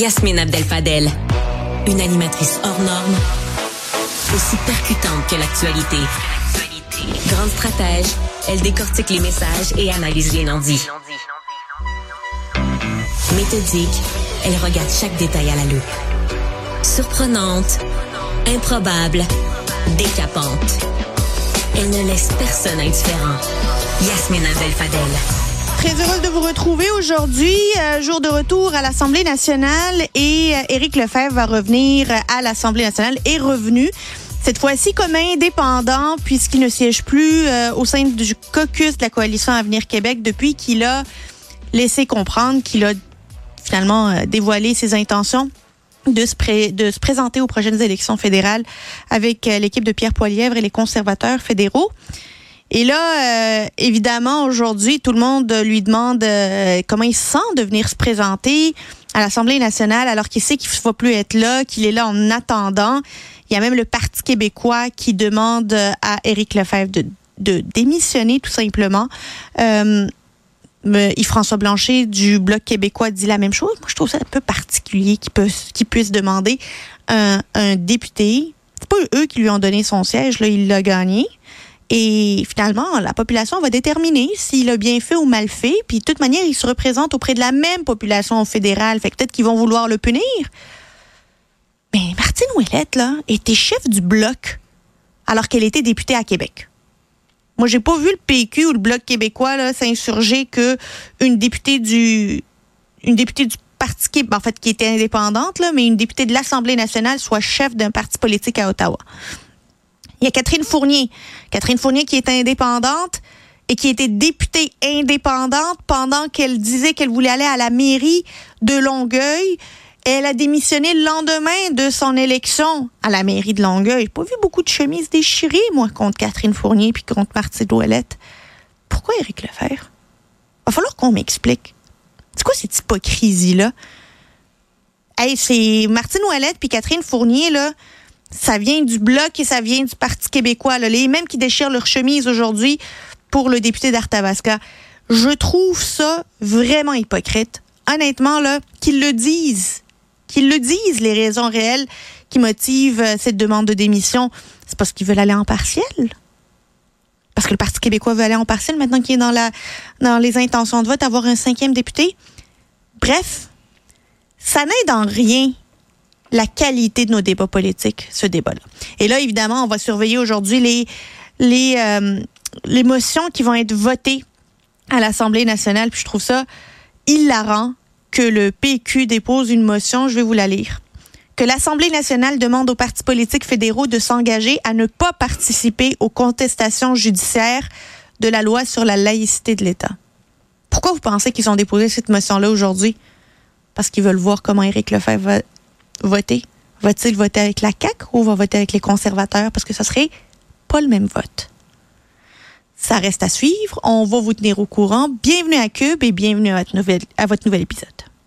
Yasmine Abdel-Fadel, une animatrice hors norme, aussi percutante que l'actualité. Grande stratège, elle décortique les messages et analyse les non-dits. Méthodique, elle regarde chaque détail à la loupe. Surprenante, improbable, décapante. Elle ne laisse personne indifférent. Yasmine Abdel-Fadel. Très heureuse de vous retrouver aujourd'hui, jour de retour à l'Assemblée nationale, et Éric Lefebvre va revenir à l'Assemblée nationale, est revenu cette fois-ci comme indépendant puisqu'il ne siège plus au sein du caucus de la coalition Avenir Québec depuis qu'il a laissé comprendre qu'il a finalement dévoilé ses intentions de se présenter aux prochaines élections fédérales avec l'équipe de Pierre Poilievre et les conservateurs fédéraux. Et là, évidemment, aujourd'hui, tout le monde lui demande comment il se sent de venir se présenter à l'Assemblée nationale alors qu'il sait qu'il ne va plus être là, qu'il est là en attendant. Il y a même le Parti québécois qui demande à Éric Lefebvre de démissionner, tout simplement. Yves-François Blanchet du Bloc québécois dit la même chose. Moi, je trouve ça un peu particulier qu'il puisse demander un député. C'est pas eux qui lui ont donné son siège, là, il l'a gagné. Et finalement, la population va déterminer s'il a bien fait ou mal fait. Puis de toute manière, il se représente auprès de la même population fédérale. Fait que peut-être qu'ils vont vouloir le punir. Mais Martine Ouellette, là, était chef du Bloc alors qu'elle était députée à Québec. Moi, j'ai pas vu le PQ ou le Bloc québécois là, s'insurger que une députée du Parti Québec, en fait, qui était indépendante, là, mais une députée de l'Assemblée nationale soit chef d'un parti politique à Ottawa. Il y a Catherine Fournier qui est indépendante et qui était députée indépendante pendant qu'elle disait qu'elle voulait aller à la mairie de Longueuil. Elle a démissionné le lendemain de son élection à la mairie de Longueuil. J'ai pas vu beaucoup de chemises déchirées, moi, contre Catherine Fournier puis contre Martine Ouellette. Pourquoi Éric Lefebvre? Va falloir qu'on m'explique. C'est quoi cette hypocrisie-là? Hey, c'est Martine Ouellette puis Catherine Fournier, là. Ça vient du Bloc et ça vient du Parti québécois, là. Les mêmes qui déchirent leur chemise aujourd'hui pour le député d'Arthabasca. Je trouve ça vraiment hypocrite. Honnêtement, là, qu'ils le disent, les raisons réelles qui motivent cette demande de démission. C'est parce qu'ils veulent aller en partiel. Parce que le Parti québécois veut aller en partiel maintenant qu'il est dans les intentions de vote, avoir un 5e député. Bref, ça n'aide en rien la qualité de nos débats politiques, ce débat-là. Et là, évidemment, on va surveiller aujourd'hui les motions qui vont être votées à l'Assemblée nationale. Puis je trouve ça hilarant que le PQ dépose une motion, je vais vous la lire. Que l'Assemblée nationale demande aux partis politiques fédéraux de s'engager à ne pas participer aux contestations judiciaires de la loi sur la laïcité de l'État. Pourquoi vous pensez qu'ils ont déposé cette motion-là aujourd'hui? Parce qu'ils veulent voir comment Éric Lefebvre va voter. Va-t-il voter avec la CAQ ou va voter avec les conservateurs? Parce que ça serait pas le même vote. Ça reste à suivre. On va vous tenir au courant. Bienvenue à Cube et bienvenue à votre nouvel épisode.